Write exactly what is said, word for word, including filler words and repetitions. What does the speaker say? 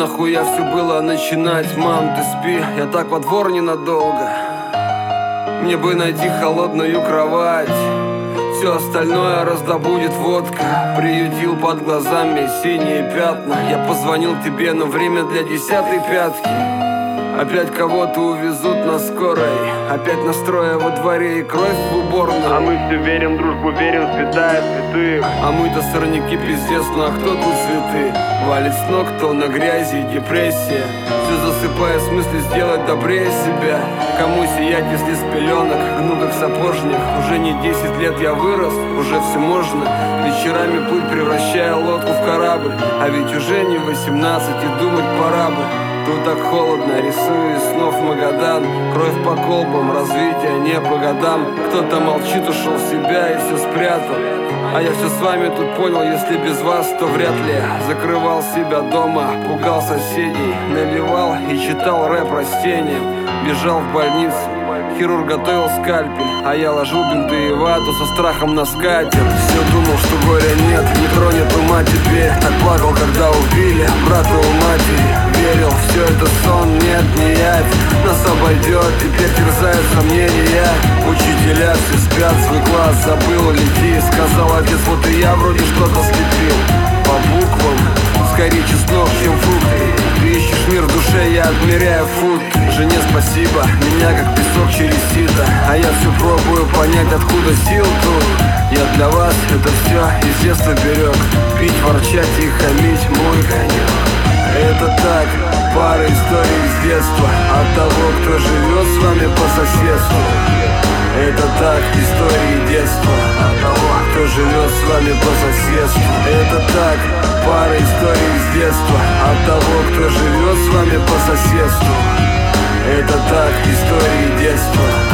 нахуя все было начинать? Мам, ты спи, я так во двор ненадолго. Мне бы найти холодную кровать, все остальное раздобудет водка. Приютил под глазами синие пятна. Я позвонил тебе, но время для десятой пятки. Опять кого-то увезут на скорой, опять настроя во дворе и кровь в уборной. А мы все верим, дружбу верим, святая святых. А мы-то сорняки пиздец, ну а кто тут цветы? Валит с ног, то на грязи и депрессия. Все засыпая с мысли сделать добрее себя. Кому сиять, если с пеленок? Гну как сапожник. Уже не десять лет я вырос, уже все можно. Вечерами плыть, превращая лодку в корабль. А ведь уже не восемнадцать и думать пора бы. Тут так холодно, рисую из снов Магадан. Кровь по колбам, развитие не по годам. Кто-то молчит, ушел в себя и все спрятал. А я все с вами тут понял, если без вас, то вряд ли. Закрывал себя дома, пугал соседей, наливал и читал рэп растениям. Бежал в больницу, хирург готовил скальпель, а я ложил бинты и вату со страхом на скатерть. Все думал, что горя нет, не тронет ума теперь. Так плакал, когда убили брата у матери. Верил, все это сон, нет, не явь. Нас обойдет, теперь терзают сомнения. Учителя все спят, свой класс забыл, лети. Сказал отец, вот и я вроде что-то слепил. По буквам, скорее чеснок, чем фрукты. Ты ищешь мир в душе, я отмеряю фут. Жене спасибо, меня как песок через сито. А я все пробую понять, откуда сил тут. Я для вас это все из детства берег. Пить, ворчать и хамить мой конек. Это так, пара историй с детства. От того, кто живет с вами по соседству. Это так, истории детства. От того, кто живет с вами по соседству. Это так, пара историй с детства. От того, кто живет с вами по соседству. Это так, истории детства.